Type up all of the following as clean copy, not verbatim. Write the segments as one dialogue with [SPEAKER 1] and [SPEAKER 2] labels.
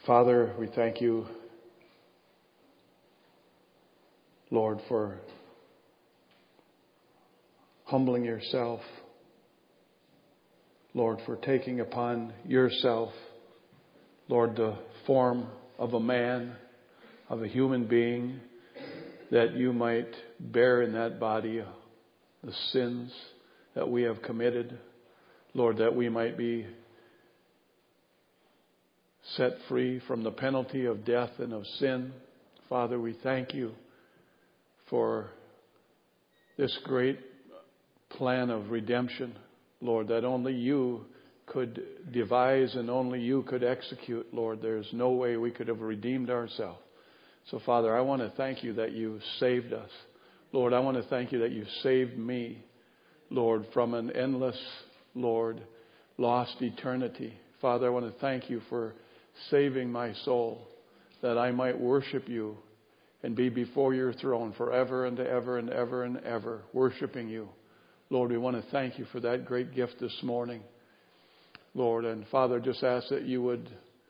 [SPEAKER 1] Father, we thank you, Lord, for humbling yourself. Lord, for taking upon yourself, Lord, the form of a man, of a human being, that you might bear in that body the sins that we have committed. Lord, that we might be set free from the penalty of death and of sin. Father, we thank you for this great plan of redemption, Lord, that only you could devise and only you could execute, Lord. There's no way we could have redeemed ourselves. So, Father, I want to thank you that you saved us. Lord, I want to thank you that you saved me, Lord, from an endless, Lord, lost eternity. Father, I want to thank you for saving my soul, that I might worship you and be before your throne forever and ever and ever and ever, worshiping you. Lord, we want to thank you for that great gift this morning, Lord. And Father, just ask that you would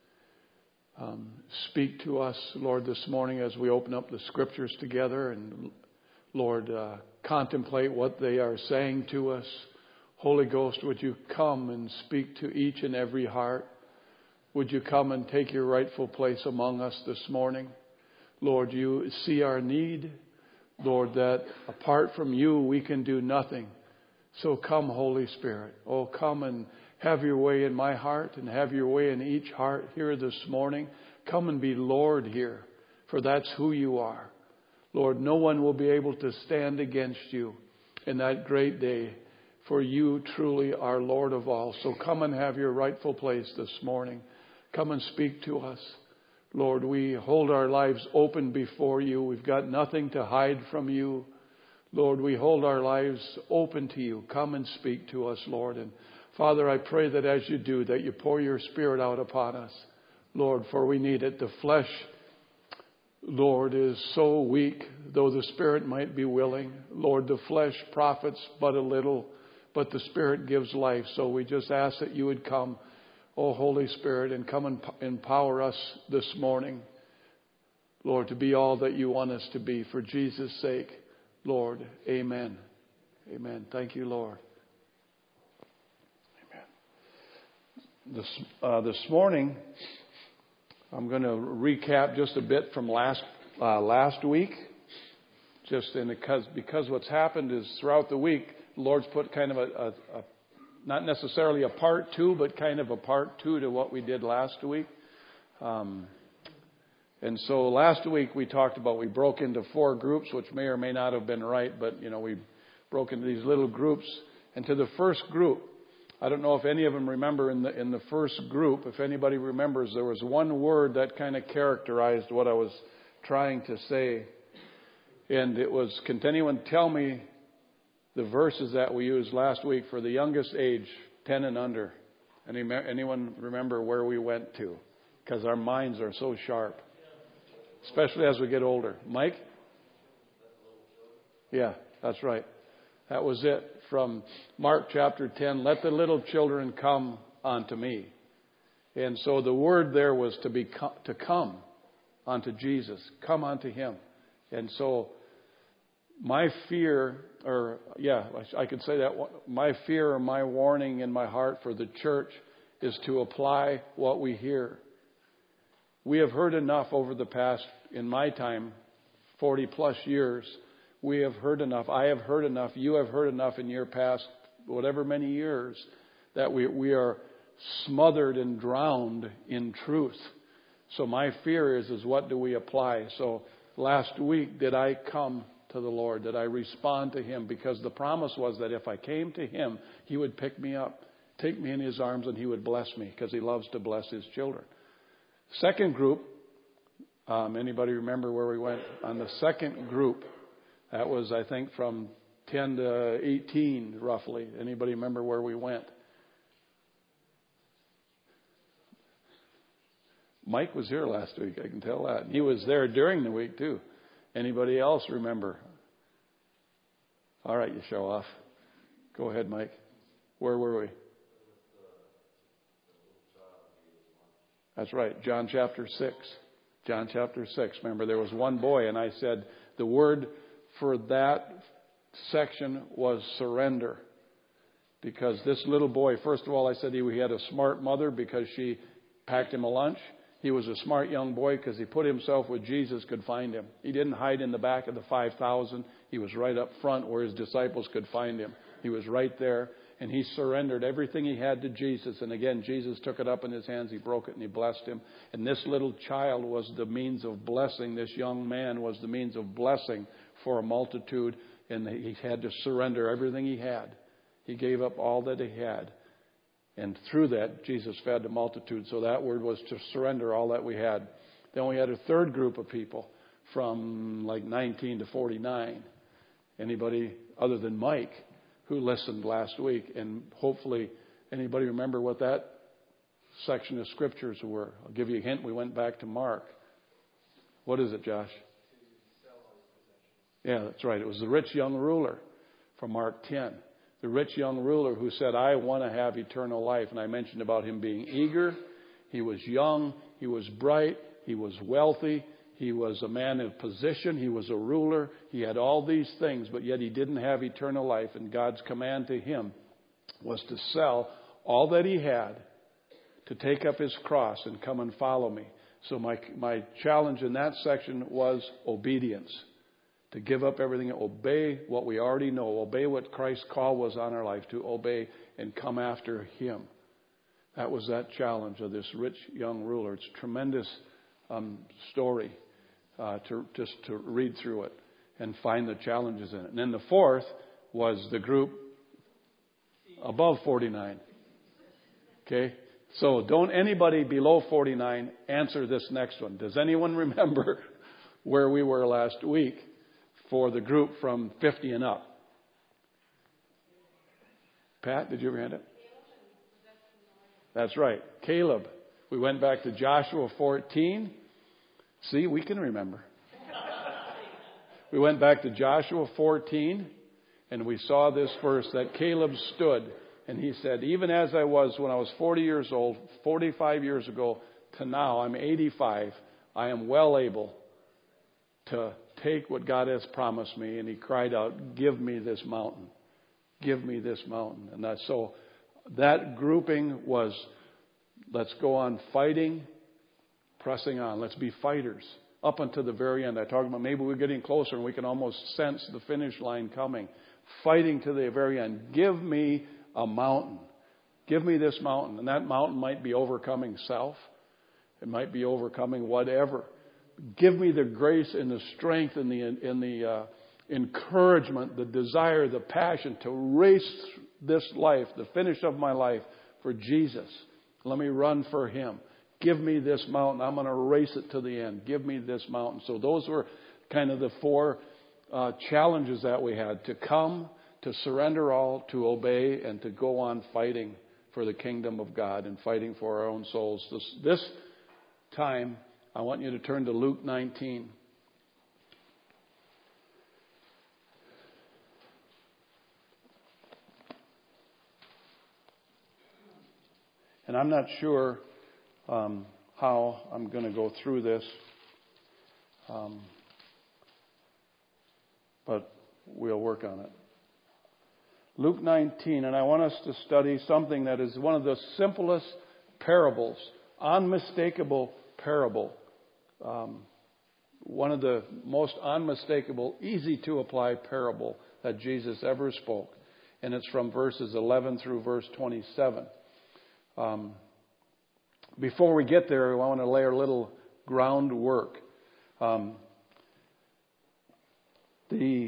[SPEAKER 1] speak to us, Lord, this morning as we open up the scriptures together and, Lord, contemplate what they are saying to us. Holy Ghost, would you come and speak to each and every heart? Would you come and take your rightful place among us this morning? Lord, you see our need. Lord, that apart from you, we can do nothing. So come, Holy Spirit. Oh, come and have your way in my heart and have your way in each heart here this morning. Come and be Lord here, for that's who you are. Lord, no one will be able to stand against you in that great day, for you truly are Lord of all. So come and have your rightful place this morning. Come and speak to us. Lord, we hold our lives open before you. We've got nothing to hide from you. Lord, we hold our lives open to you. Come and speak to us, Lord. And Father, I pray that as you do, that you pour your Spirit out upon us, Lord, for we need it. The flesh, Lord, is so weak, though the Spirit might be willing. Lord, the flesh profits but a little, but the Spirit gives life. So we just ask that you would come, oh Holy Spirit, and come and empower us this morning, Lord, to be all that you want us to be. For Jesus' sake, Lord, amen. Amen. Thank you, Lord. Amen. This morning, I'm going to recap just a bit from last week. Because what's happened is throughout the week, the Lord's put kind of a not necessarily a part two, but kind of a part two to what we did last week. And so last week we broke into 4 groups, which may or may not have been right, but we broke into these little groups. And to the first group, I don't know if any of them remember in the first group, if anybody remembers, there was one word that kind of characterized what I was trying to say. And it was, can anyone tell me the verses that we used last week for the youngest age, 10 and under? Anyone remember where we went to? Because our minds are so sharp, especially as we get older. Mike? Yeah, that's right. That was it. From Mark chapter 10, let the little children come unto me. And so the word there was to come unto Jesus. Come unto him. And so my fear, I could say that my fear or my warning in my heart for the church is to apply what we hear. We have heard enough over the past, in my time, 40 plus years. We have heard enough. I have heard enough. You have heard enough in your past, whatever many years, that we are smothered and drowned in truth. So my fear is what do we apply? So last week, did I come to the Lord? Did I respond to him? Because the promise was that if I came to him, he would pick me up, take me in his arms, and he would bless me because he loves to bless his children. Second group, anybody remember where we went? On the second group, that was, I think, from 10 to 18, roughly. Anybody remember where we went? Mike was here last week, I can tell that. He was there during the week, too. Anybody else remember? All right, you show off. Go ahead, Mike. Where were we? That's right. John chapter 6. John chapter 6. Remember, there was one boy, and I said the word for that section was surrender. Because this little boy, first of all, I said he had a smart mother because she packed him a lunch. He was a smart young boy because he put himself where Jesus could find him. He didn't hide in the back of the 5,000. He was right up front where his disciples could find him. He was right there, and he surrendered everything he had to Jesus. And again, Jesus took it up in his hands. He broke it, and he blessed him. And this little child was the means of blessing. This young man was the means of blessing for a multitude, and he had to surrender everything he had. He gave up all that he had. And through that, Jesus fed the multitude. So that word was to surrender all that we had. Then we had a third group of people from like 19 to 49. Anybody other than Mike who listened last week? And hopefully anybody remember what that section of scriptures were? I'll give you a hint. We went back to Mark. What is it, Josh? Yeah, that's right. It was the rich young ruler from Mark 10. The rich young ruler who said, I want to have eternal life. And I mentioned about him being eager. He was young. He was bright. He was wealthy. He was a man of position. He was a ruler. He had all these things, but yet he didn't have eternal life. And God's command to him was to sell all that he had, to take up his cross and come and follow me. So my challenge in that section was obedience. To give up everything, obey what we already know, obey what Christ's call was on our life, to obey and come after him. That was that challenge of this rich young ruler. It's a tremendous story to read through it and find the challenges in it. And then the fourth was the group above 49. Okay? So don't anybody below 49 answer this next one. Does anyone remember where we were last week for the group from 50 and up? Pat, did you ever hand it? That's right. Caleb. We went back to Joshua 14. See, we can remember. We went back to Joshua 14, and we saw this verse that Caleb stood, and he said, even as I was when I was 40 years old, 45 years ago, to now, I'm 85, I am well able to take what God has promised me. And he cried out, give me this mountain. Give me this mountain. And that grouping was, let's go on fighting, pressing on. Let's be fighters up until the very end. I talked about maybe we're getting closer and we can almost sense the finish line coming. Fighting to the very end. Give me a mountain. Give me this mountain. And that mountain might be overcoming self. It might be overcoming whatever. Give me the grace and the strength and the encouragement, the desire, the passion to race this life, the finish of my life for Jesus. Let me run for him. Give me this mountain. I'm going to race it to the end. Give me this mountain. So those were kind of the four challenges that we had: to come, to surrender all, to obey, and to go on fighting for the kingdom of God and fighting for our own souls. This time, I want you to turn to Luke 19. And I'm not sure how I'm going to go through this, but we'll work on it. Luke 19, and I want us to study something that is one of the simplest parables, unmistakable parable. One of the most unmistakable, easy to apply parable that Jesus ever spoke. And it's from verses 11 through verse 27. Before we get there, I want to lay a little groundwork. The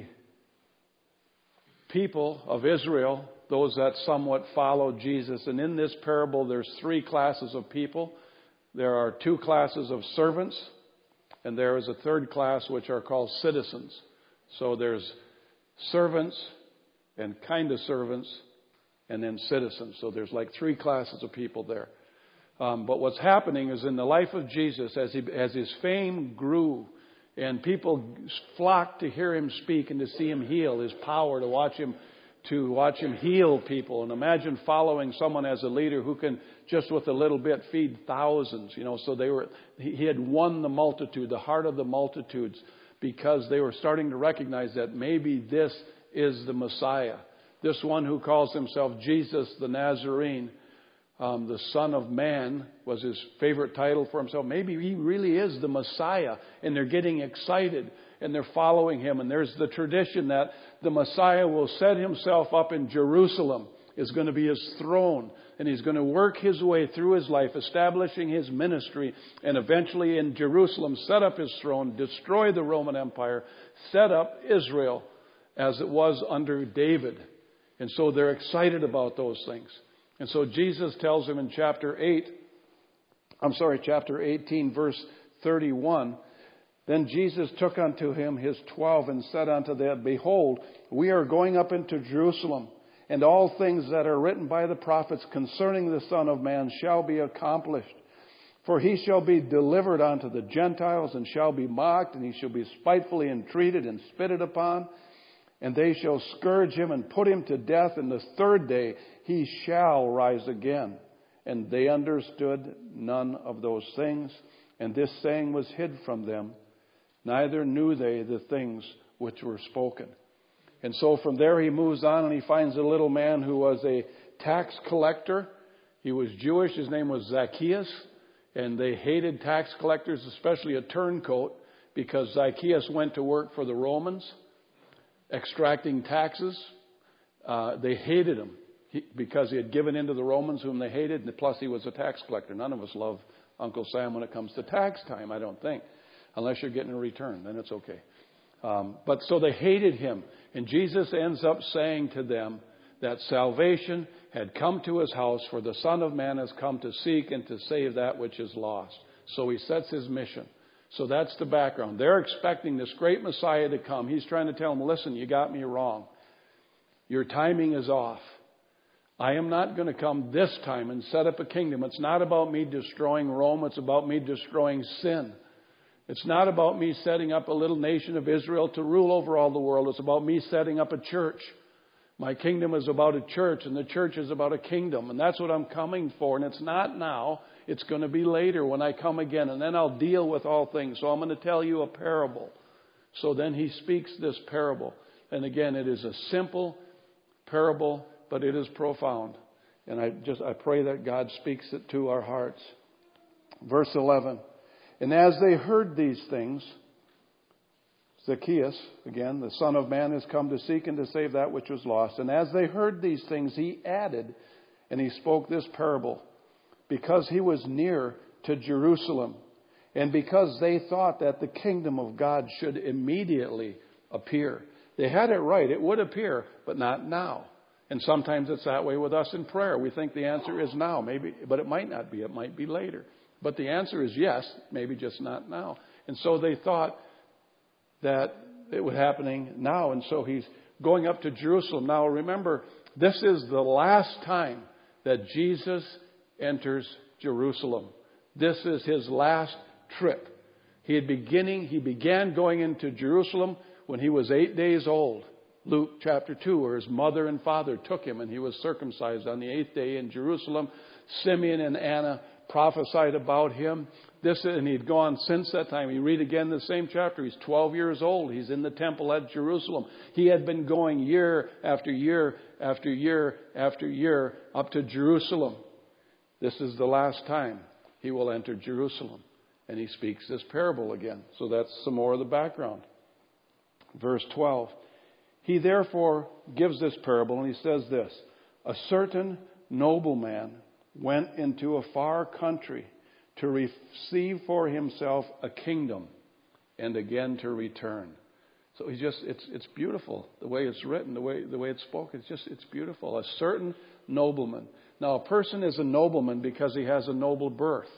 [SPEAKER 1] people of Israel, those that somewhat followed Jesus, and in this parable there's three classes of people. There are two classes of servants, and there is a third class which are called citizens. So there's servants and kind of servants, and then citizens. So there's like three classes of people there. But what's happening is in the life of Jesus, as his fame grew, and people flocked to hear him speak and to see him heal, his power, to watch him to watch him heal people. And imagine following someone as a leader who can just with a little bit feed thousands. So he had won the multitude, the heart of the multitudes, because they were starting to recognize that maybe this is the Messiah. This one who calls himself Jesus the Nazarene, the Son of Man, was his favorite title for himself. Maybe he really is the Messiah. And they're getting excited and they're following him. And there's the tradition that the Messiah will set himself up in Jerusalem, is going to be his throne. And he's going to work his way through his life, establishing his ministry, and eventually in Jerusalem set up his throne, destroy the Roman Empire, set up Israel as it was under David. And so they're excited about those things. And so Jesus tells them in chapter 18, verse 31, Then Jesus took unto him his 12 and said unto them, Behold, we are going up into Jerusalem, and all things that are written by the prophets concerning the Son of Man shall be accomplished. For he shall be delivered unto the Gentiles, and shall be mocked, and he shall be spitefully entreated and spitted upon. And they shall scourge him and put him to death, and the third day he shall rise again. And they understood none of those things, and this saying was hid from them. Neither knew they the things which were spoken. And so from there he moves on, and he finds a little man who was a tax collector. He was Jewish. His name was Zacchaeus. And they hated tax collectors, especially a turncoat, because Zacchaeus went to work for the Romans, extracting taxes. They hated him because he had given in to the Romans, whom they hated, and plus he was a tax collector. None of us love Uncle Sam when it comes to tax time, I don't think. Unless you're getting a return, then it's okay. But so they hated him. And Jesus ends up saying to them that salvation had come to his house, for the Son of Man has come to seek and to save that which is lost. So he sets his mission. So that's the background. They're expecting this great Messiah to come. He's trying to tell them, listen, you got me wrong. Your timing is off. I am not going to come this time and set up a kingdom. It's not about me destroying Rome. It's about me destroying sin. It's not about me setting up a little nation of Israel to rule over all the world. It's about me setting up a church. My kingdom is about a church, and the church is about a kingdom. And that's what I'm coming for. And it's not now. It's going to be later when I come again. And then I'll deal with all things. So I'm going to tell you a parable. So then he speaks this parable. And again, it is a simple parable, but it is profound. And I pray that God speaks it to our hearts. Verse 11. And as they heard these things, Zacchaeus, again, the Son of Man has come to seek and to save that which was lost. And as they heard these things, he added, and he spoke this parable, because he was near to Jerusalem, and because they thought that the kingdom of God should immediately appear. They had it right. It would appear, but not now. And sometimes it's that way with us in prayer. We think the answer is now, maybe, but it might not be. It might be later. But the answer is yes, maybe just not now. And so they thought that it was happening now. And so he's going up to Jerusalem. Now remember, this is the last time that Jesus enters Jerusalem. This is his last trip. He began going into Jerusalem when he was 8 days old. Luke chapter 2, where his mother and father took him, and he was circumcised on the 8th day in Jerusalem. Simeon and Anna prophesied about him. And he'd gone since that time. You read again the same chapter. He's 12 years old. He's in the temple at Jerusalem. He had been going year after year after year after year up to Jerusalem. This is the last time he will enter Jerusalem. And he speaks this parable again. So that's some more of the background. Verse 12. He therefore gives this parable, and he says this: A certain nobleman went into a far country to receive for himself a kingdom, and again to return. So it's beautiful the way it's written, the way it's spoken. It's beautiful. A certain nobleman. Now, a person is a nobleman because he has a noble birth.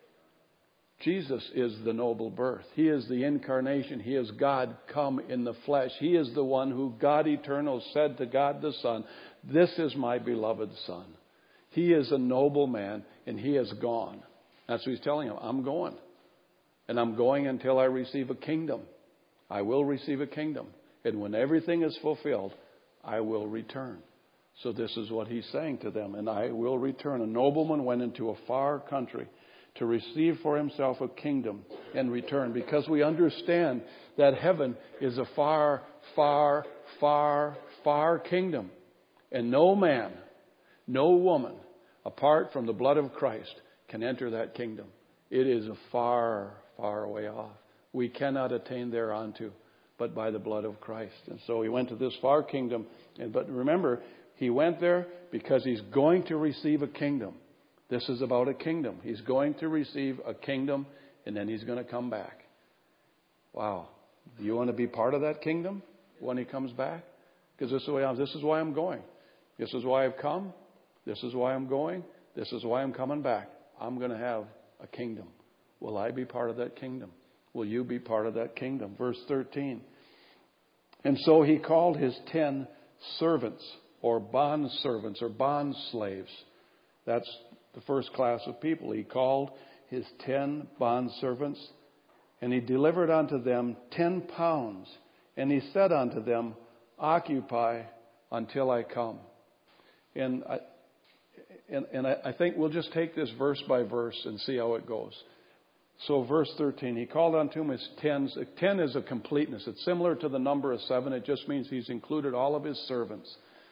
[SPEAKER 1] Jesus is the noble birth. He is the incarnation. He is God come in the flesh. He is the one who God eternal said to God the Son, "This is my beloved Son." He is a noble man, and he has gone. That's what he's telling him. I'm going. And I'm going until I receive a kingdom. I will receive a kingdom. And when everything is fulfilled,
[SPEAKER 2] I will return. So this is what he's saying to them. And I will return. A nobleman went into a far country to receive for himself a kingdom and return. Because we understand that heaven is a far, far, far, far kingdom. And no man, no woman, apart from the blood of Christ, can enter that kingdom. It is a far, far way off. We cannot attain thereunto, but by the blood of Christ. And so he went to this far kingdom. But remember, he went there because he's going to receive a kingdom. This is about a kingdom. He's going to receive a kingdom, and then he's going to come back. Wow. Do you want to be part of that kingdom when he comes back? Because this is why I'm going. This is why I've come. This is why I'm going. This is why I'm coming back. I'm going to have a kingdom. Will I be part of that kingdom? Will you be part of that kingdom? Verse 13. And so he called his 10 servants, or bond servants, or bond slaves. That's the first class of people. He called his 10 bond servants, and he delivered unto them 10 pounds. And he said unto them, occupy until I come. And I think we'll just take this verse by verse and see how it goes. So verse 13, he called unto him his 10s. 10 is a completeness. It's similar to the number of 7. It just means he's included all of his servants.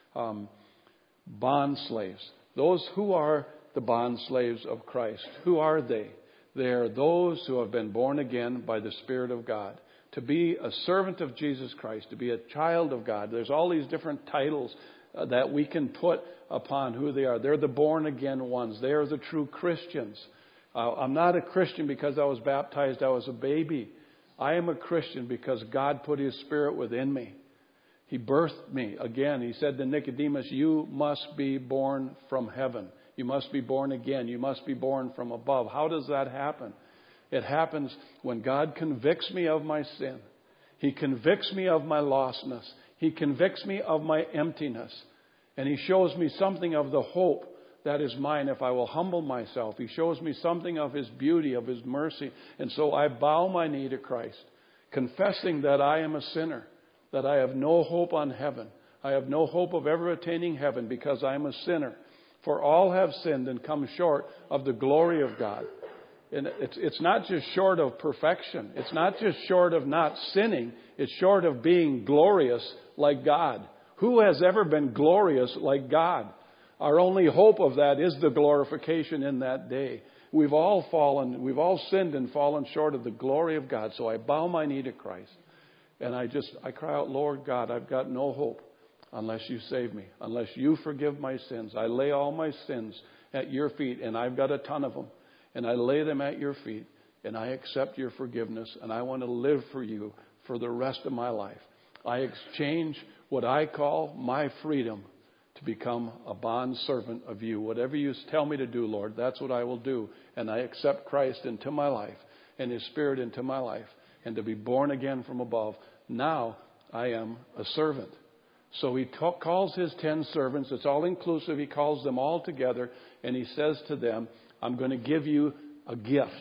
[SPEAKER 2] Bond slaves. Those who are the bond slaves of Christ. Who are they? They are those who have been born again by the Spirit of God. To be a servant of Jesus Christ, to be a child of God. There's all these different titles that we can put upon who they are. They're the born again ones. They are the true Christians. I'm not a Christian because I was baptized. I was a baby. I am a Christian because God put His Spirit within me. He birthed me again. He said to Nicodemus, you must be born from heaven. You must be born again. You must be born from above. How does that happen? It happens when God convicts me of my sin. He convicts me of my lostness. He convicts me of my emptiness. And He shows me something of the hope that is mine if I will humble myself. He shows me something of His beauty, of His mercy. And so I bow my knee to Christ, confessing that I am a sinner, that I have no hope on heaven. I have no hope of ever attaining heaven because I am a sinner. For all have sinned and come short of the glory of God. And it's not just short of perfection. It's not just short of not sinning. It's short of being glorious like God. Who has ever been glorious like God? Our only hope of that is the glorification in that day. We've all fallen, we've all sinned and fallen short of the glory of God. So I bow my knee to Christ. And I cry out, Lord God, I've got no hope unless you save me, unless you forgive my sins. I lay all my sins at your feet, and I've got a ton of them. And I lay them at your feet, and I accept your forgiveness, and I want to live for you for the rest of my life. I exchange what I call my freedom to become a bond servant of you. Whatever you tell me to do, Lord, that's what I will do. And I accept Christ into my life and His Spirit into my life, and to be born again from above. Now I am a servant. So He calls His 10 servants. It's all inclusive. He calls them all together, and He says to them, I'm going to give you a gift.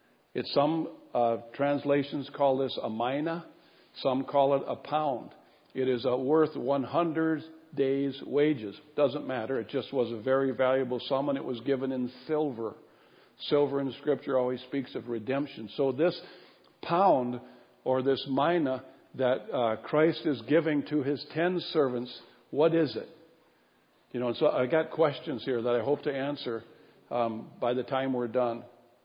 [SPEAKER 2] Some translations call this a mina. Some call it a pound. It is worth 100 days' wages. Doesn't matter. It just was a very valuable sum, and it was given in silver. Silver in Scripture always speaks of redemption. So this pound, or this mina, that Christ is giving to His 10 servants, what is it? And so I got questions here that I hope to answer by the time we're done.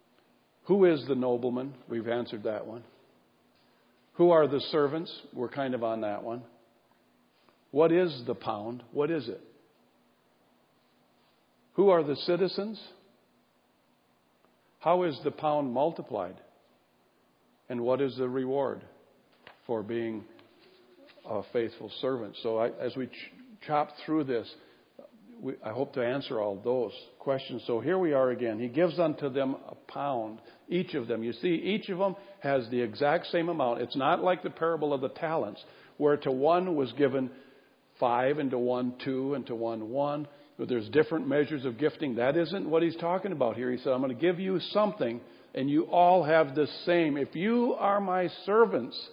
[SPEAKER 2] Who is the nobleman? We've answered that one. Who are the servants? We're kind of on that one. What is the pound? What is it? Who are the citizens? How is the pound multiplied? And what is the reward for being a faithful servant? So as we chop through this, I hope to answer all those questions. So here we are again. He gives unto them a pound, each of them. You see, each of them has the exact same amount. It's not like the parable of the talents, where to one was given 5, and to one 2, and to one 1. But there's different measures of gifting. That isn't what He's talking about here. He said, I'm going to give you something, and you all have the same. If you are my servants,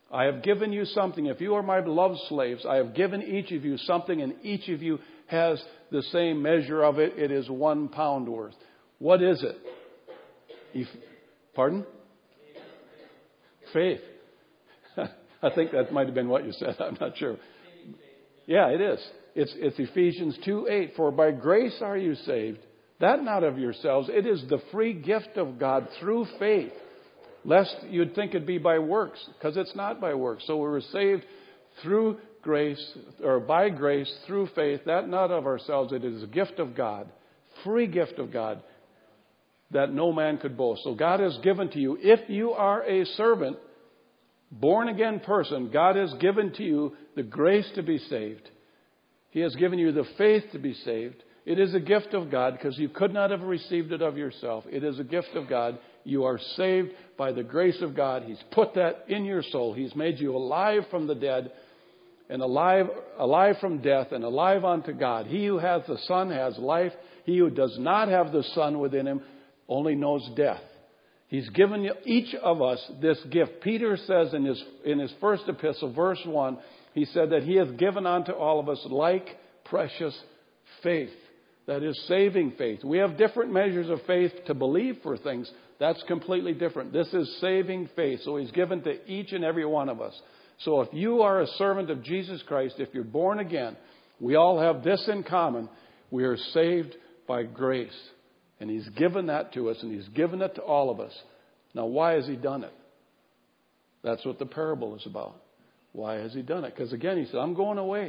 [SPEAKER 2] I have given you something. If you are my beloved slaves, I have given each of you something, and each of you has the same measure of it. It is 1 pound worth. What is it? Pardon? Faith. I think that might have been what you said. I'm not sure. Yeah, it is. It's Ephesians 2:8. For by grace are you saved, that not of yourselves. It is the free gift of God through faith. Lest you'd think it'd be by works, because it's not by works. So we were saved through grace, or by grace through faith, that not of ourselves. It is a gift of God, free gift of God, that no man could boast. So God has given to you, if you are a servant, born again person, God has given to you the grace to be saved. He has given you the faith to be saved. It is a gift of God, because you could not have received it of yourself. It is a gift of God. You are saved by the grace of God. He's put that in your soul. He's made you alive from the dead, and alive from death, and alive unto God. He who has the Son has life. He who does not have the Son within him only knows death. He's given each of us this gift. Peter says in his first epistle, verse 1, he said that he has given unto all of us like precious faith. That is saving faith. We have different measures of faith to believe for things. That's completely different. This is saving faith. So he's given to each and every one of us. So if you are a servant of Jesus Christ, if you're born again, we all have this in common. We are saved by grace. And he's given that to us, and he's given it to all of us. Now, why has he done it? That's what the parable is about. Why has he done it? Because again, he said, I'm going away.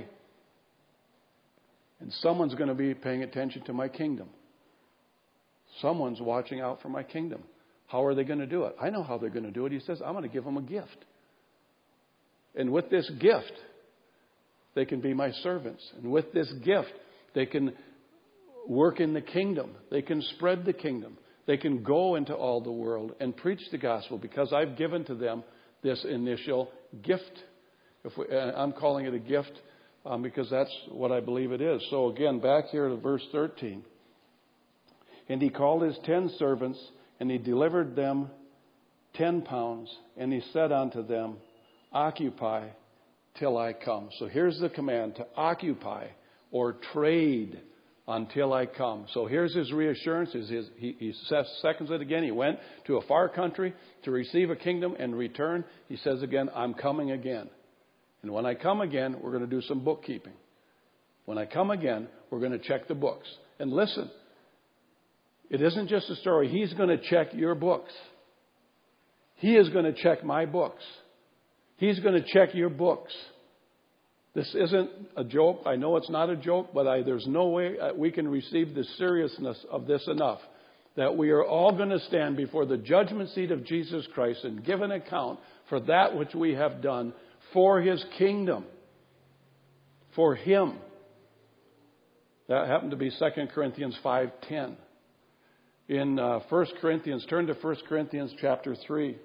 [SPEAKER 2] And someone's going to be paying attention to my kingdom. Someone's watching out for my kingdom. How are they going to do it? I know how they're going to do it. He says, I'm going to give them a gift. And with this gift, they can be my servants. And with this gift, they can work in the kingdom. They can spread the kingdom. They can go into all the world and preach the gospel, because I've given to them this initial gift. I'm calling it a gift because that's what I believe it is. So again, back here to verse 13. And he called his 10 servants, and he delivered them 10 pounds. And he said unto them, occupy till I come. So here's the command, to occupy or trade until I come. So here's his reassurance. He seconds it again. He went to a far country to receive a kingdom and return. He says again, I'm coming again. And when I come again, we're going to do some bookkeeping. When I come again, we're going to check the books. And listen, it isn't just a story. He's going to check your books. He is going to check my books. He's going to check your books. This isn't a joke. I know it's not a joke, but there's no way we can receive the seriousness of this enough, that we are all going to stand before the judgment seat of Jesus Christ and give an account for that which we have done for his kingdom, for him. That happened to be 2 Corinthians 5:10. In 1 Corinthians, turn to 1 Corinthians chapter 3.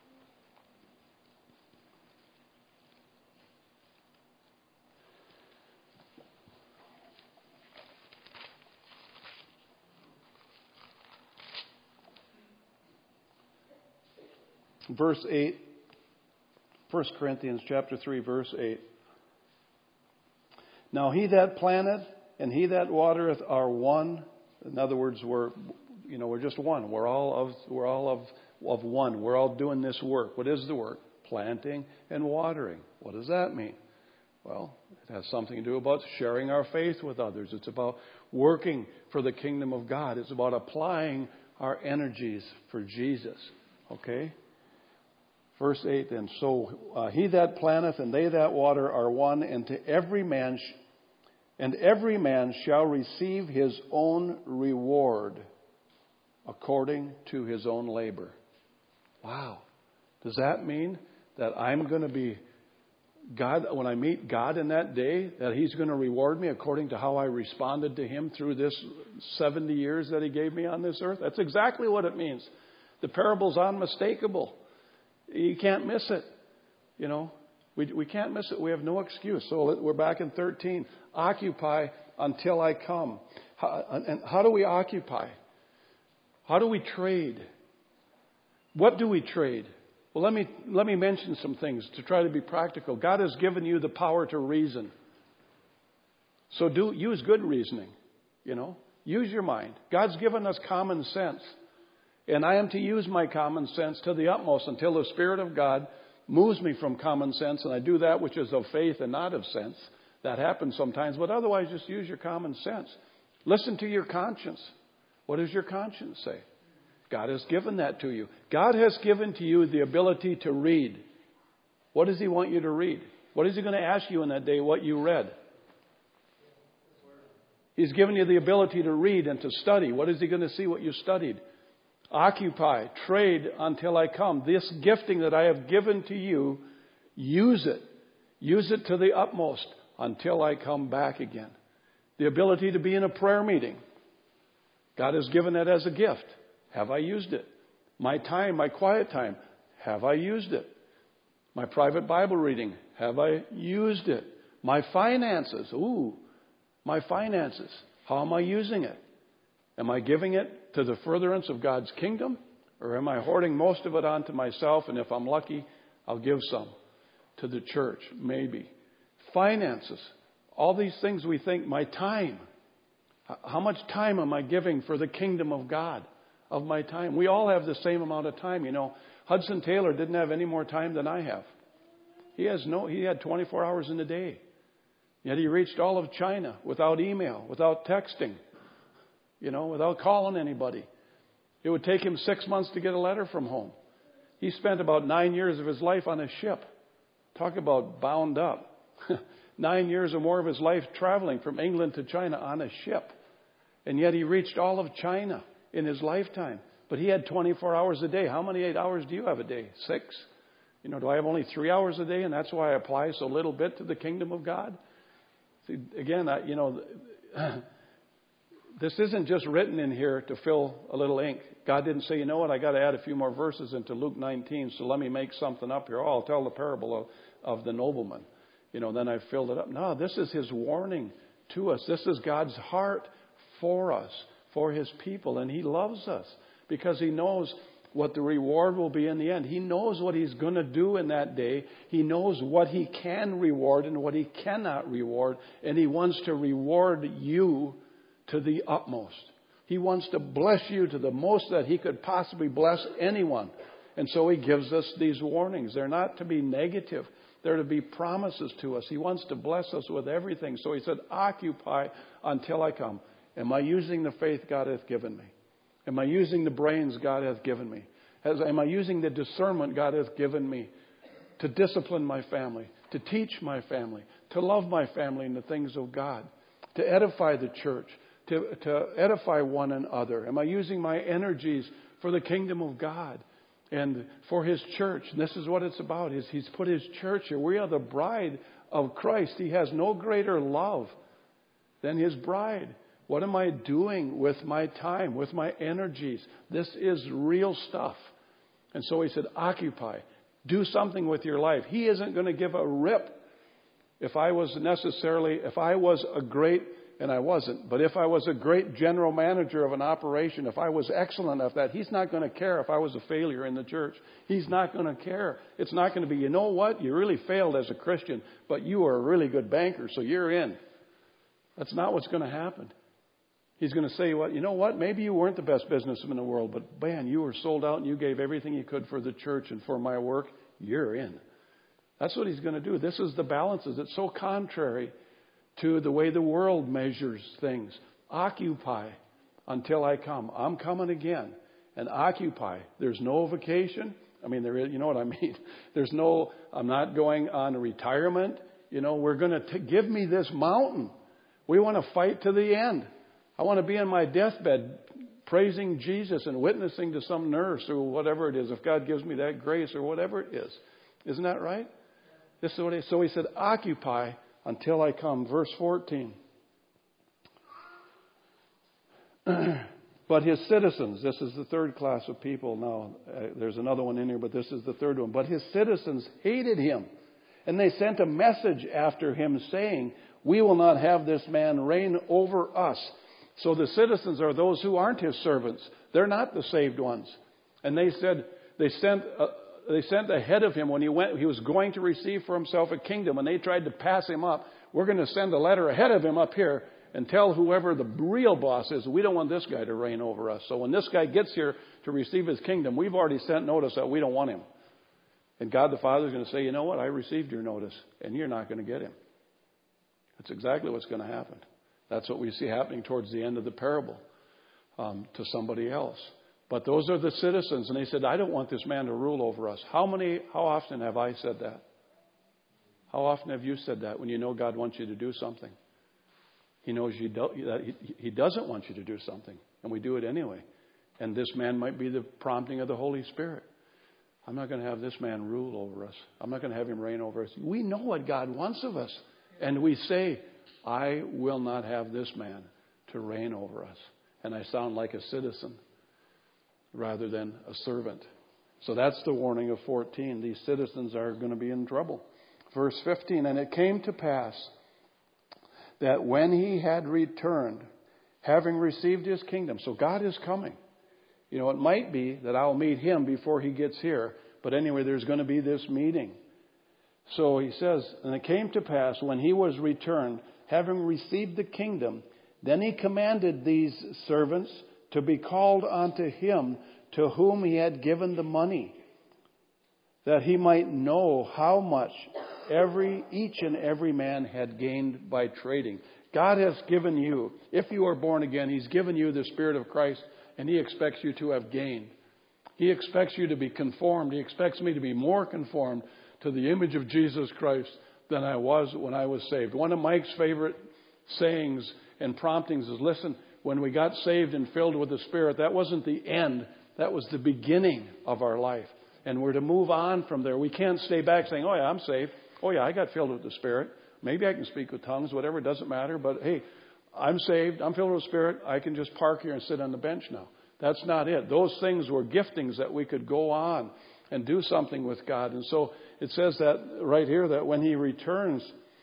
[SPEAKER 2] Verse 8, 1 Corinthians chapter 3, verse 8. Now he that planteth and he that watereth are one. In other words, we're just one. We're all of one. We're all doing this work. What is the work? Planting and watering. What does that mean? Well, it has something to do about sharing our faith with others. It's about working for the kingdom of God. It's about applying our energies for Jesus. Okay? Verse 8 then, so he that planteth and they that water are one, and every man shall receive his own reward according to his own labor. Wow. Does that mean that I'm going to be God, when I meet God in that day, that he's going to reward me according to how I responded to him through this 70 years that he gave me on this earth? That's exactly what it means. The parable's unmistakable. You can't miss it. We can't miss it. We have no excuse. So we're back in 13. Occupy until I come. And how do we occupy? How do we trade? What do we trade? Well, let me mention some things to try to be practical. God has given you the power to reason. So use good reasoning, Use your mind. God's given us common sense. And I am to use my common sense to the utmost until the Spirit of God moves me from common sense, and I do that which is of faith and not of sense. That happens sometimes, but otherwise just use your common sense. Listen to your conscience. What does your conscience say? God has given that to you. God has given to you the ability to read. What does He want you to read? What is He going to ask you in that day what you read? He's given you the ability to read and to study. What is He going to see what you studied? Occupy, trade until I come. This gifting that I have given to you, use it. Use it to the utmost until I come back again. The ability to be in a prayer meeting. God has given that as a gift. Have I used it? My time, my quiet time. Have I used it? My private Bible reading. Have I used it? My finances. My finances. How am I using it? Am I giving it to the furtherance of God's kingdom? Or am I hoarding most of it onto myself? And if I'm lucky, I'll give some to the church. Maybe. Finances. All these things we think. My time. How much time am I giving for the kingdom of God? Of my time. We all have the same amount of time. Hudson Taylor didn't have any more time than I have. He had 24 hours in a day. Yet he reached all of China without email, without texting, without calling anybody. It would take him 6 months to get a letter from home. He spent about 9 years of his life on a ship. Talk about bound up. 9 years or more of his life traveling from England to China on a ship. And yet he reached all of China in his lifetime. But he had 24 hours a day. How many 8 hours do you have a day? 6? Do I have only 3 hours a day? And that's why I apply so little bit to the kingdom of God? See, again, this isn't just written in here to fill a little ink. God didn't say, I got to add a few more verses into Luke 19, so let me make something up here. I'll tell the parable of the nobleman. Then I filled it up. No, this is His warning to us. This is God's heart for us, for His people. And He loves us because He knows what the reward will be in the end. He knows what He's going to do in that day. He knows what He can reward and what He cannot reward. And He wants to reward you to the utmost. He wants to bless you to the most that He could possibly bless anyone. And so He gives us these warnings. They're not to be negative. They're to be promises to us. He wants to bless us with everything. So He said, occupy until I come. Am I using the faith God hath given me? Am I using the brains God hath given me? Am I using the discernment God hath given me to discipline my family, to teach my family, to love my family in the things of God, to edify the church, to edify one another? Am I using my energies for the kingdom of God and for His church? And this is what it's about. He's put His church here. We are the bride of Christ. He has no greater love than His bride. What am I doing with my time, with my energies? This is real stuff. And so He said, occupy. Do something with your life. He isn't going to give a rip if I was a great, and I wasn't, but if I was a great general manager of an operation, if I was excellent at that, He's not going to care if I was a failure in the church. He's not going to care. It's not going to be, you really failed as a Christian, but you are a really good banker, so you're in. That's not what's going to happen. He's going to say, maybe you weren't the best businessman in the world, but man, you were sold out and you gave everything you could for the church and for my work. You're in. That's what He's going to do. This is the balances. It's so contrary to the way the world measures things. Occupy until I come. I'm coming again. And occupy. There's no vacation. There is, you know what I mean? I'm not going on a retirement. We're going to give me this mountain. We want to fight to the end. I want to be on my deathbed praising Jesus and witnessing to some nurse or whatever it is, if God gives me that grace or whatever it is. Isn't that right? This is what so He said, occupy until I come. Verse 14. But His citizens, this is the third class of people now. There's another one in here, but this is the third one. But His citizens hated Him, and they sent a message after Him saying, we will not have this man reign over us. So the citizens are those who aren't His servants. They're not the saved ones. And they sent ahead of him when he was going to receive for himself a kingdom, and they tried to pass him up. We're going to send a letter ahead of him up here and tell whoever the real boss is, we don't want this guy to reign over us. So when this guy gets here to receive his kingdom, we've already sent notice that we don't want him. And God the Father is going to say, you know what? I received your notice, and you're not going to get him. That's exactly what's going to happen. That's what we see happening towards the end of the parable to somebody else. But those are the citizens, and they said, I don't want this man to rule over us. How often have I said that? How often have you said that when you know God wants you to do something? He knows He doesn't want you to do something, and we do it anyway. And this man might be the prompting of the Holy Spirit. I'm not going to have this man rule over us. I'm not going to have him reign over us. We know what God wants of us. And we say, I will not have this man to reign over us. And I sound like a citizen rather than a servant. So that's the warning of 14. These citizens are going to be in trouble. Verse 15, and it came to pass that when he had returned, having received his kingdom. So God is coming. You know, it might be that I'll meet him before he gets here. But anyway, there's going to be this meeting. So he says, and it came to pass when he was returned, having received the kingdom, then he commanded these servants to be called unto him to whom he had given the money, that he might know how much each and every man had gained by trading. God has given you, if you are born again, he's given you the Spirit of Christ, and he expects you to have gained. He expects you to be conformed. He expects me to be more conformed to the image of Jesus Christ than I was when I was saved. One of Mike's favorite sayings and promptings is, listen, when we got saved and filled with the Spirit, that wasn't the end. That was the beginning of our life. And we're to move on from there. We can't stay back saying, oh yeah, I'm saved. Oh yeah, I got filled with the Spirit. Maybe I can speak with tongues, whatever, it doesn't matter. But hey, I'm saved. I'm filled with the Spirit. I can just park here and sit on the bench now. That's not it. Those things were giftings that we could go on and do something with God. And so it says that right here that when he returns,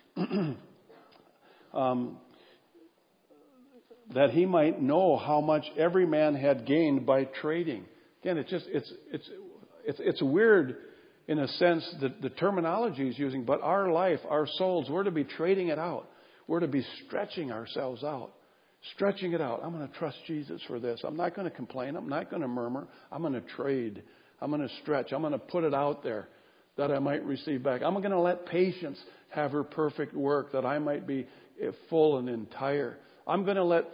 [SPEAKER 2] that he might know how much every man had gained by trading. Again, it's weird in a sense that the terminology is using, but our life, our souls, we're to be trading it out. We're to be stretching ourselves out. Stretching it out. I'm going to trust Jesus for this. I'm not going to complain. I'm not going to murmur. I'm going to trade. I'm going to stretch. I'm going to put it out there that I might receive back. I'm going to let patience have her perfect work that I might be full and entire. I'm going to let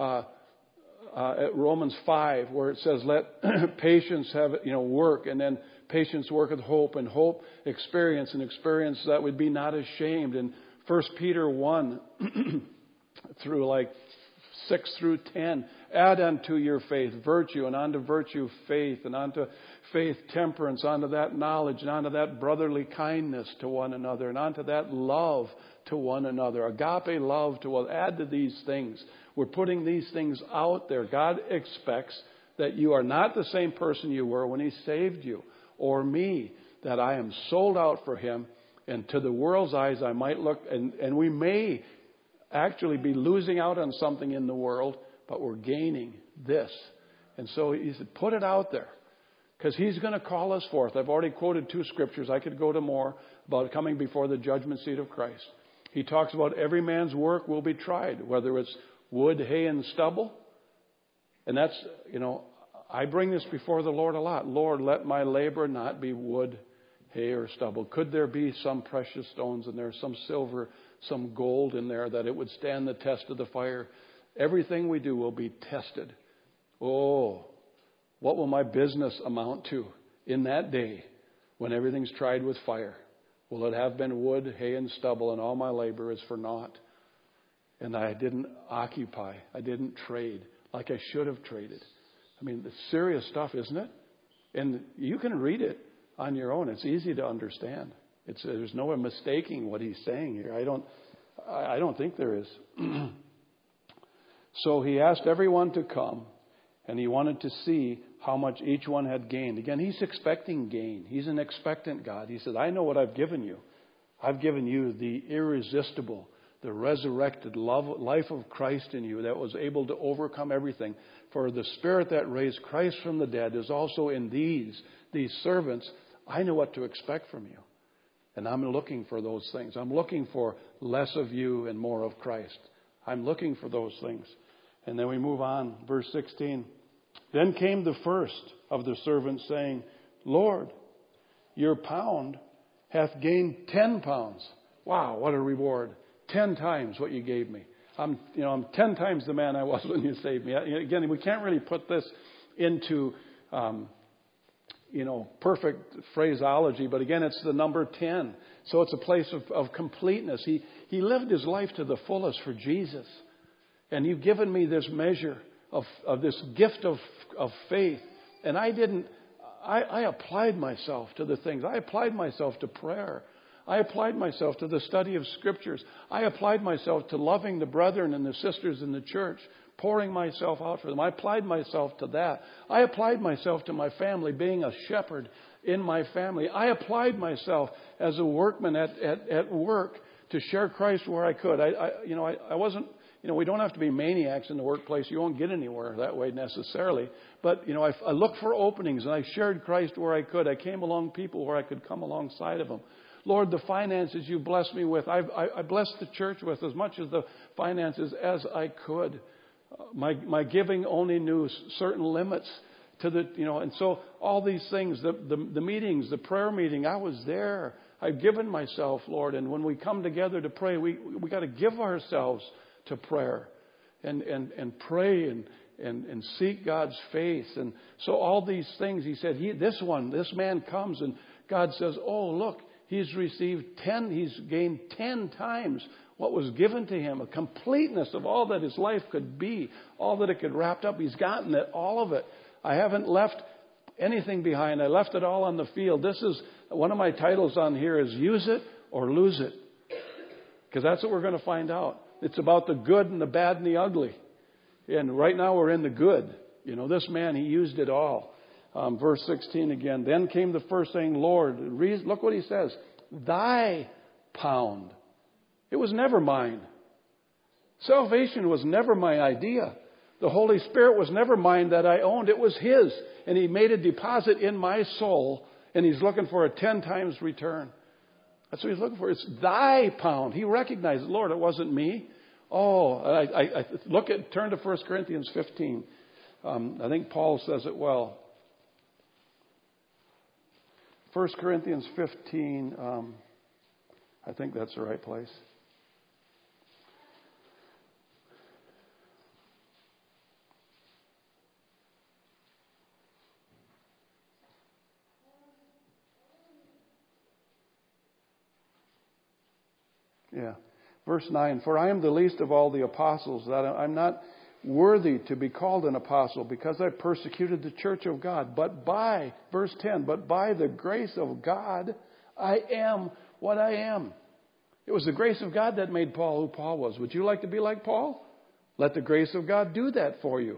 [SPEAKER 2] at Romans 5 where it says let patience have work, and then patience worketh hope, and hope experience, and experience that would be not ashamed. And 1 Peter 1 through 6 through 10, add unto your faith virtue, and unto virtue faith, and unto faith temperance, unto that knowledge, and unto that brotherly kindness to one another, and unto that love to one another, agape love to one. Add to these things. We're putting these things out there. God expects that you are not the same person you were when he saved you, or me, that I am sold out for him, and to the world's eyes I might look, and we may actually be losing out on something in the world, but we're gaining this. And so he said, put it out there, because he's going to call us forth. I've already quoted 2 scriptures. I could go to more about coming before the judgment seat of Christ. He talks about every man's work will be tried, whether it's wood, hay, and stubble. And that's, I bring this before the Lord a lot. Lord, let my labor not be wood, hay, or stubble. Could there be some precious stones in there, some silver, some gold in there, that it would stand the test of the fire? Everything we do will be tested. Oh, what will my business amount to in that day when everything's tried with fire? Will it have been wood, hay, and stubble, and all my labor is for naught? And I didn't occupy. I didn't trade like I should have traded. I mean, it's serious stuff, isn't it? And you can read it on your own. It's easy to understand. There's no mistaking what he's saying here. I don't think there is. So he asked everyone to come, and he wanted to see how much each one had gained. Again, he's expecting gain. He's an expectant God. He said, I know what I've given you. I've given you the irresistible, the resurrected life of Christ in you that was able to overcome everything. For the Spirit that raised Christ from the dead is also in these servants I know what to expect from you. And I'm looking for those things. I'm looking for less of you and more of Christ. I'm looking for those things. And then we move on, verse 16. Then came the first of the servants, saying, Lord, your pound hath gained 10 pounds. Wow, what a reward. 10 times what you gave me. I'm 10 times the man I was when you saved me. Again, we can't really put this into, perfect phraseology, but again, it's the number 10. So it's a place of completeness. He lived his life to the fullest for Jesus. And you've given me this measure of this gift of faith. And I applied myself to the things. I applied myself to prayer. I applied myself to the study of Scriptures. I applied myself to loving the brethren and the sisters in the church, pouring myself out for them. I applied myself to that. I applied myself to my family, being a shepherd in my family. I applied myself as a workman at work to share Christ where I could. I wasn't, we don't have to be maniacs in the workplace. You won't get anywhere that way necessarily. But, I looked for openings and I shared Christ where I could. I came along people where I could come alongside of them. Lord, the finances you blessed me with, I blessed the church with as much of the finances as I could. My giving only knew certain limits to the, and so all these things, the meetings, the prayer meeting, I was there. I've given myself, Lord, and when we come together to pray, we got to give ourselves to prayer and pray and seek God's face. And so all these things, he said, this man comes and God says, oh, look, he's gained 10 times what was given to him, a completeness of all that his life could be, all that it could wrap up. He's gotten it, all of it. I haven't left anything behind. I left it all on the field. This is one of my titles on here is Use It or Lose It. Because that's what we're going to find out. It's about the good and the bad and the ugly. And right now we're in the good. This man, he used it all. Verse 16 again. Then came the first saying, Lord, look what he says. Thy pound. It was never mine. Salvation was never my idea. The Holy Spirit was never mine that I owned. It was his. And he made a deposit in my soul. And he's looking for a 10 times return. That's what he's looking for. It's thy pound. He recognized, Lord, it wasn't me. Oh, turn to 1 Corinthians 15. I think Paul says it well. 1 Corinthians 15, I think that's the right place. Yeah. Verse 9, for I am the least of all the apostles, that I'm not worthy to be called an apostle because I persecuted the church of God. Verse 10, but by the grace of God, I am what I am. It was the grace of God that made Paul who Paul was. Would you like to be like Paul? Let the grace of God do that for you.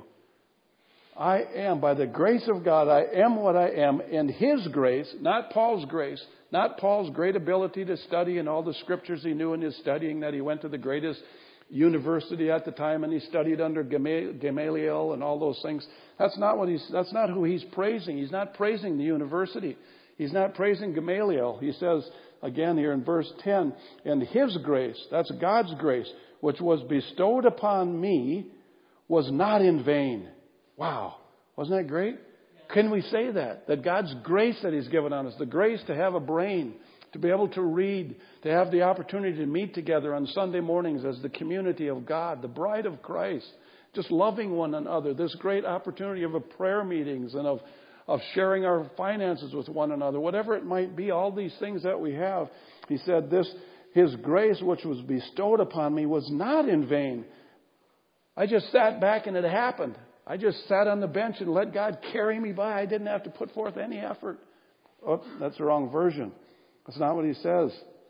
[SPEAKER 2] I am, by the grace of God, I am what I am, and his grace, not Paul's grace, not Paul's great ability to study and all the scriptures he knew in his studying, that he went to the greatest university at the time and he studied under Gamaliel and all those things. That's not who he's praising. He's not praising the university. He's not praising Gamaliel. He says again here in verse 10, and his grace, that's God's grace, which was bestowed upon me, was not in vain. Wow. Wasn't that great? Can we say that? That God's grace that he's given on us, the grace to have a brain, to be able to read, to have the opportunity to meet together on Sunday mornings as the community of God, the bride of Christ, just loving one another, this great opportunity of prayer meetings and of sharing our finances with one another, whatever it might be, all these things that we have. He said his grace which was bestowed upon me was not in vain. I just sat back and it happened. I just sat on the bench and let God carry me by. I didn't have to put forth any effort. Oh, that's the wrong version. That's not what he says.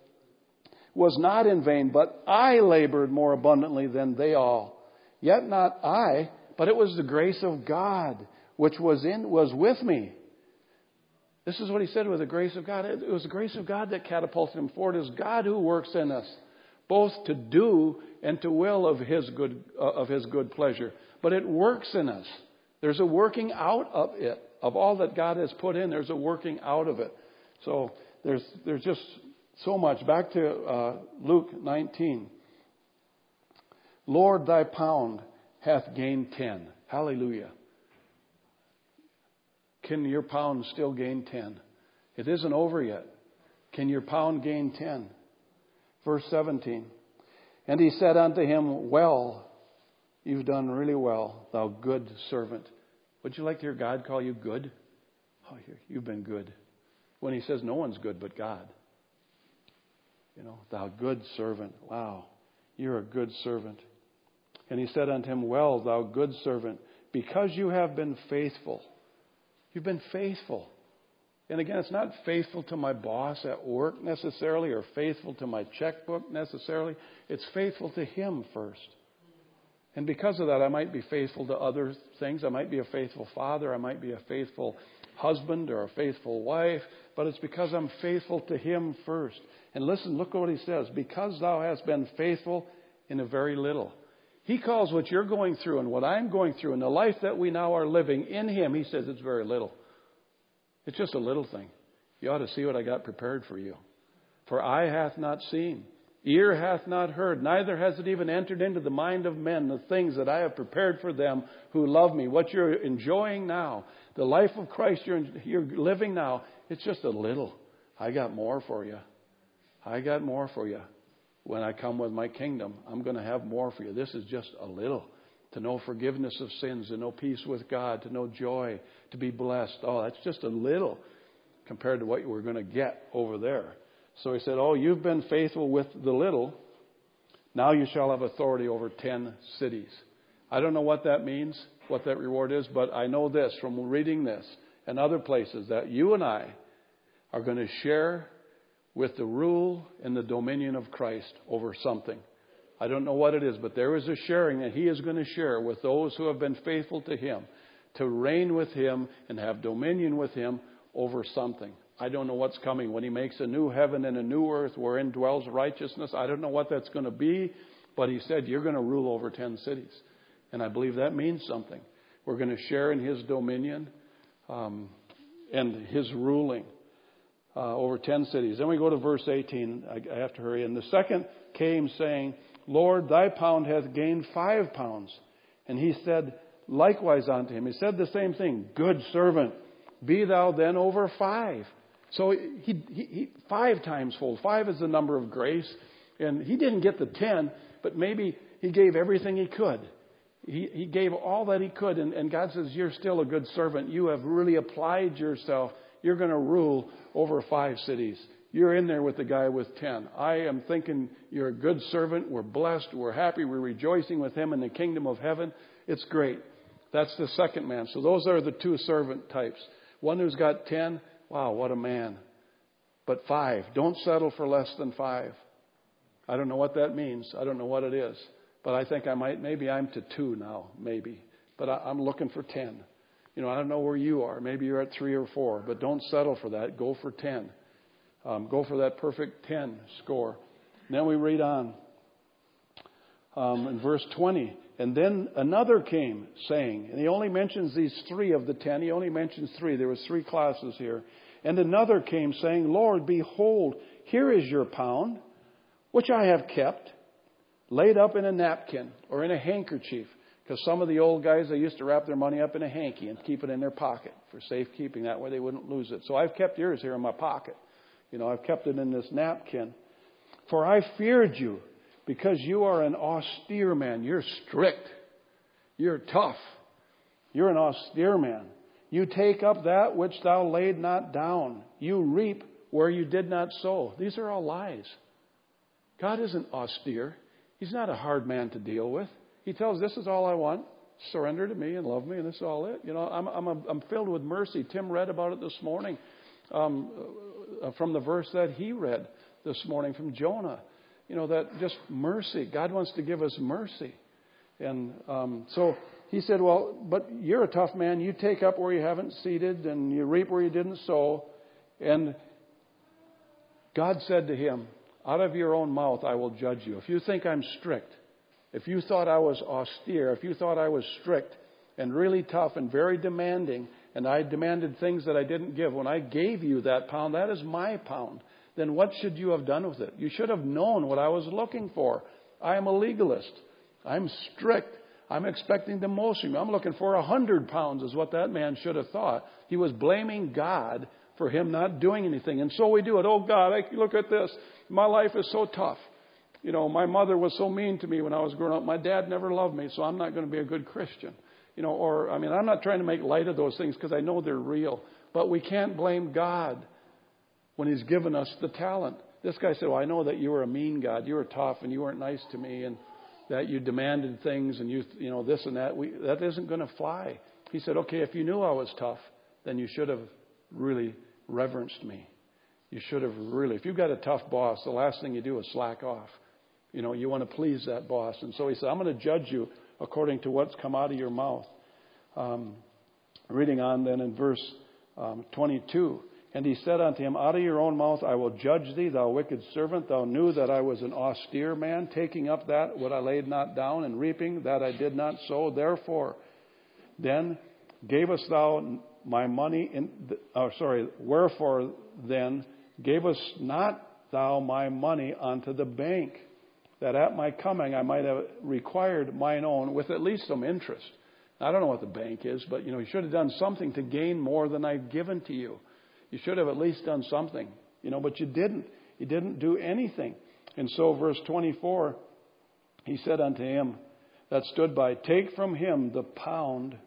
[SPEAKER 2] Was not in vain, but I labored more abundantly than they all. Yet not I, but it was the grace of God which was with me. This is what he said with the grace of God. It was the grace of God that catapulted him forward. It is God who works in us, both to do and to will of his good pleasure. But it works in us. There's a working out of it. Of all that God has put in, there's a working out of it. So there's just so much. Back to Luke 19. Lord, thy pound hath gained 10. Hallelujah. Can your pound still gain 10? It isn't over yet. Can your pound gain 10? Verse 17. And he said unto him, well, you've done really well, thou good servant. Would you like to hear God call you good? Oh, you've been good. When he says no one's good but God. Thou good servant. Wow, you're a good servant. And he said unto him, well, thou good servant, because you have been faithful. You've been faithful. And again, it's not faithful to my boss at work necessarily, or faithful to my checkbook necessarily. It's faithful to him first. And because of that, I might be faithful to other things. I might be a faithful father. I might be a faithful husband or a faithful wife. But it's because I'm faithful to him first. And listen, look at what he says. Because thou hast been faithful in a very little. He calls what you're going through and what I'm going through and the life that we now are living in him, he says it's very little. It's just a little thing. You ought to see what I got prepared for you. For eye hath not seen, ear hath not heard, neither has it even entered into the mind of men the things that I have prepared for them who love me. What you're enjoying now, the life of Christ you're living now, it's just a little. I got more for you. I got more for you. When I come with my kingdom, I'm going to have more for you. This is just a little. To know forgiveness of sins, to know peace with God, to know joy, to be blessed. Oh, that's just a little compared to what you were going to get over there. So he said, oh, you've been faithful with the little. Now you shall have authority over 10 cities. I don't know what that means, what that reward is, but I know this from reading this and other places that you and I are going to share with the rule and the dominion of Christ over something. I don't know what it is, but there is a sharing that he is going to share with those who have been faithful to him, to reign with him and have dominion with him over something. I don't know what's coming. When he makes a new heaven and a new earth wherein dwells righteousness, I don't know what that's going to be, but he said, you're going to rule over 10 cities. And I believe that means something. We're going to share in his dominion and his ruling over 10 cities. Then we go to verse 18. I have to hurry. And the second came saying, Lord, thy pound hath gained 5 pounds. And he said likewise unto him. He said the same thing. Good servant, be thou then over 5. So he 5 times fold. 5 is the number of grace. And he didn't get the 10, but maybe he gave everything he could. He gave all that he could. And God says, you're still a good servant. You have really applied yourself. You're going to rule over 5 cities. You're in there with the guy with 10. I am thinking you're a good servant. We're blessed. We're happy. We're rejoicing with him in the kingdom of heaven. It's great. That's the second man. So those are the 2 servant types. One who's got 10. Wow, what a man. But 5. Don't settle for less than 5. I don't know what that means. I don't know what it is. But I think maybe I'm to 2 now, maybe. But I'm looking for 10. I don't know where you are. Maybe you're at 3 or 4. But don't settle for that. Go for 10. Go for that perfect 10 score. And then we read on in verse 20. And then another came saying, and he only mentions these 3 of the 10. He only mentions 3. There was 3 classes here. And another came saying, Lord, behold, here is your pound, which I have kept, laid up in a napkin or in a handkerchief. Because some of the old guys, they used to wrap their money up in a hanky and keep it in their pocket for safekeeping. That way they wouldn't lose it. So I've kept yours here in my pocket. I've kept it in this napkin. For I feared you, because you are an austere man. You're strict. You're tough. You're an austere man. You take up that which thou laid not down. You reap where you did not sow. These are all lies. God isn't austere. He's not a hard man to deal with. He tells, this is all I want. Surrender to me and love me, and this is all it. I'm filled with mercy. Tim read about it this morning. From the verse that he read this morning from Jonah, that just mercy. God wants to give us mercy. And so he said, well, but you're a tough man. You take up where you haven't seeded and you reap where you didn't sow. And God said to him, out of your own mouth I will judge you. If you think I'm strict, if you thought I was austere, if you thought I was strict, and really tough and very demanding, and I demanded things that I didn't give. When I gave you that pound, that is my pound. Then what should you have done with it? You should have known what I was looking for. I am a legalist. I'm strict. I'm expecting the most from you. I'm looking for 100 pounds is what that man should have thought. He was blaming God for him not doing anything. And so we do it. Oh, God, look at this. My life is so tough. You know, my mother was so mean to me when I was growing up. My dad never loved me, so I'm not going to be a good Christian. You know, I'm not trying to make light of those things because I know they're real. But we can't blame God when He's given us the talent. This guy said, well, I know that you were a mean God. You were tough and you weren't nice to me and that you demanded things and you know, this and that. That isn't going to fly. He said, okay, if you knew I was tough, then you should have really reverenced me. You should have really, if you've got a tough boss, the last thing you do is slack off. You know, you want to please that boss. And so he said, I'm going to judge you according to what's come out of your mouth. Reading on then in verse 22. And he said unto him, out of your own mouth I will judge thee, thou wicked servant. Thou knew that I was an austere man, taking up that what I laid not down, and reaping that I did not sow. Therefore, then gavest thou my money wherefore then gavest not thou my money unto the bank, that at my coming I might have required mine own with at least some interest. I don't know what the bank is, but you should have done something to gain more than I've given to you. You should have at least done something, but you didn't. You didn't do anything. And so verse 24, he said unto him that stood by, take from him the pound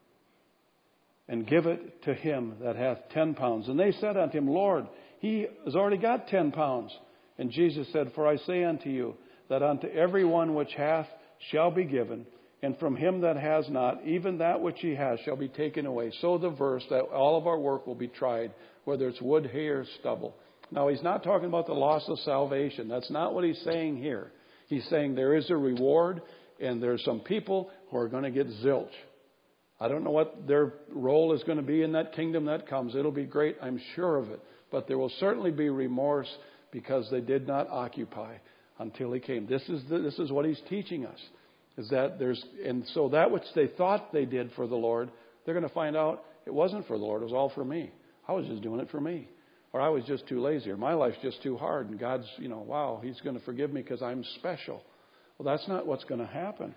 [SPEAKER 2] and give it to him that hath 10 pounds. And they said unto him, Lord, he has already got 10 pounds. And Jesus said, for I say unto you, that unto every one which hath shall be given, and from him that has not, even that which he has shall be taken away. So the verse that all of our work will be tried, whether it's wood, hay, or stubble. Now, he's not talking about the loss of salvation. That's not what he's saying here. He's saying there is a reward, and there's some people who are going to get zilch. I don't know what their role is going to be in that kingdom that comes. It'll be great, I'm sure of it. But there will certainly be remorse because they did not occupy until he came. This is what he's teaching us. Is that and so that which they thought they did for the Lord, they're going to find out it wasn't for the Lord. It was all for me. I was just doing it for me. Or I was just too lazy. Or my life's just too hard. And God's, wow, He's going to forgive me because I'm special. Well, that's not what's going to happen.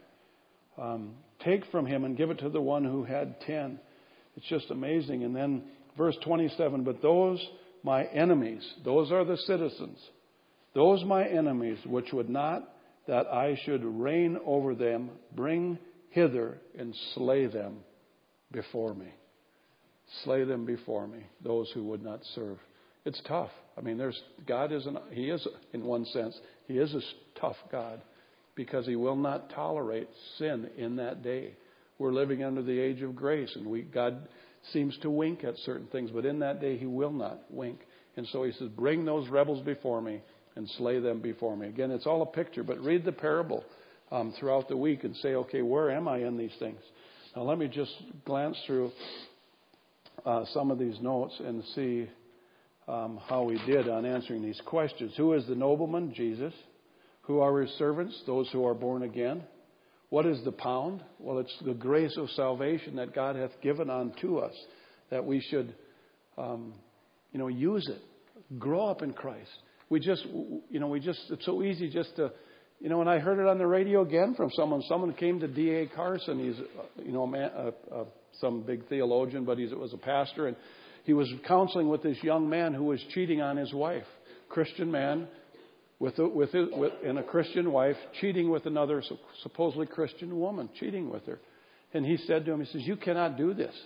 [SPEAKER 2] Take from him and give it to the one who had 10. It's just amazing. And then verse 27, but those my enemies, those are the citizens, those my enemies which would not that I should reign over them, bring hither and slay them before me. Slay them before me, those who would not serve. It's tough. I mean, He is, in one sense, He is a tough God because He will not tolerate sin in that day. We're living under the age of grace, and God seems to wink at certain things, but in that day He will not wink. And so He says, bring those rebels before me and slay them before me. Again, it's all a picture, but read the parable throughout the week and say, okay, where am I in these things? Now, let me just glance through some of these notes and see how we did on answering these questions. Who is the nobleman? Jesus. Who are His servants? Those who are born again. What is the pound? Well, it's the grace of salvation that God hath given unto us, that we should, use it. Grow up in Christ. It's so easy just to, and I heard it on the radio again from someone. Someone came to D.A. Carson. He's, some big theologian, but he was a pastor, and he was counseling with this young man who was cheating on his wife. Christian man and a Christian wife cheating with another supposedly Christian woman, cheating with her. And he said to him, he says, you cannot do this.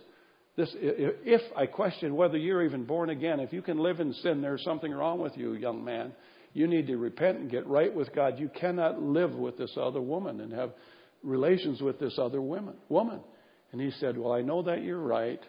[SPEAKER 2] If I question whether you're even born again, if you can live in sin, there's something wrong with you, young man. You need to repent and get right with God. You cannot live with this other woman and have relations with this other woman. And he said, well, I know that you're right.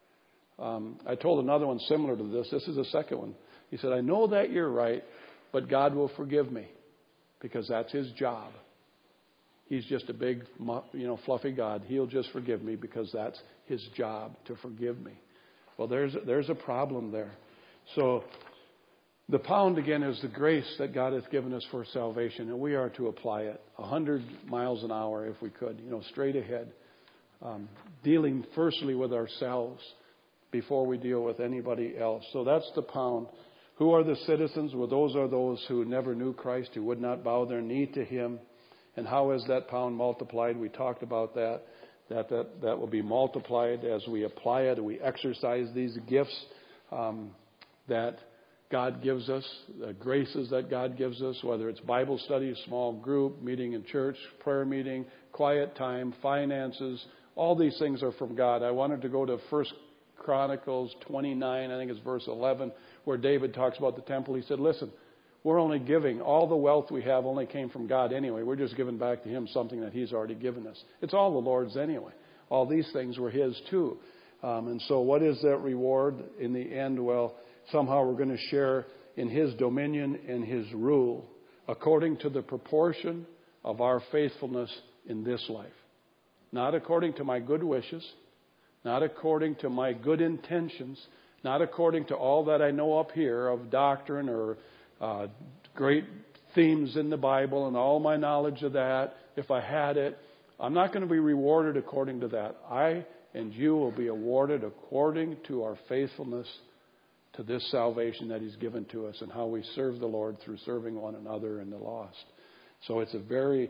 [SPEAKER 2] I told another one similar to this. This is the second one. He said, I know that you're right, but God will forgive me because that's His job. He's just a big, fluffy God. He'll just forgive me because that's His job to forgive me. Well, there's a problem there. So the pound, again, is the grace that God has given us for salvation, and we are to apply it 100 miles an hour if we could, straight ahead. dealing firstly with ourselves before we deal with anybody else. So that's the pound. Who are the citizens? Well, those are those who never knew Christ, who would not bow their knee to Him. And how is that pound multiplied? We talked about that. That will be multiplied as we apply it, we exercise these gifts that God gives us, the graces that God gives us, whether it's Bible study, small group, meeting in church, prayer meeting, quiet time, finances. All these things are from God. I wanted to go to 1 Chronicles 29, I think it's verse 11, where David talks about the temple. He said, listen, we're only giving, all the wealth we have only came from God anyway. We're just giving back to Him something that He's already given us. It's all the Lord's anyway. All these things were His too. And so what is that reward in the end? Well, somehow we're going to share in His dominion and His rule according to the proportion of our faithfulness in this life. Not according to my good wishes, not according to my good intentions, not according to all that I know up here of doctrine or great themes in the Bible and all my knowledge of that. If I had it, I'm not going to be rewarded according to that. I and you will be awarded according to our faithfulness to this salvation that He's given to us and how we serve the Lord through serving one another and the lost. So it's a very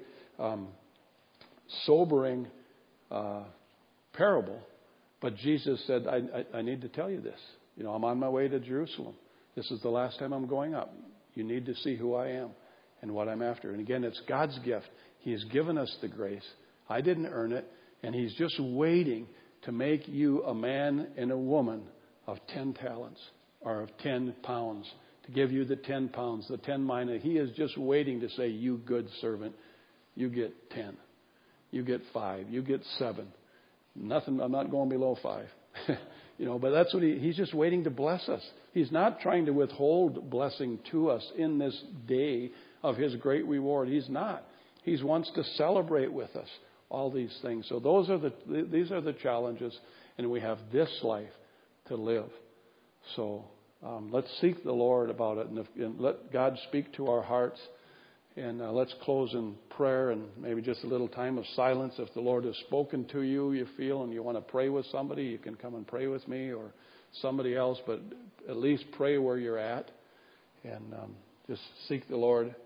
[SPEAKER 2] sobering parable. But Jesus said, I need to tell you this. I'm on my way to Jerusalem. This is the last time I'm going up. You need to see who I am and what I'm after. And again, it's God's gift. He has given us the grace. I didn't earn it. And He's just waiting to make you a man and a woman of 10 talents or of 10 pounds. To give you the 10 pounds, the 10 mina. He is just waiting to say, you good servant, you get 10. You get 5. You get 7. Nothing, I'm not going below 5. But that's what He's just waiting to bless us. He's not trying to withhold blessing to us in this day of His great reward. He's not. He wants to celebrate with us all these things. So these are the challenges, and we have this life to live. So let's seek the Lord about it, and let God speak to our hearts. And let's close in prayer and maybe just a little time of silence. If the Lord has spoken to you, you feel, and you want to pray with somebody, you can come and pray with me or somebody else. But at least pray where you're at and just seek the Lord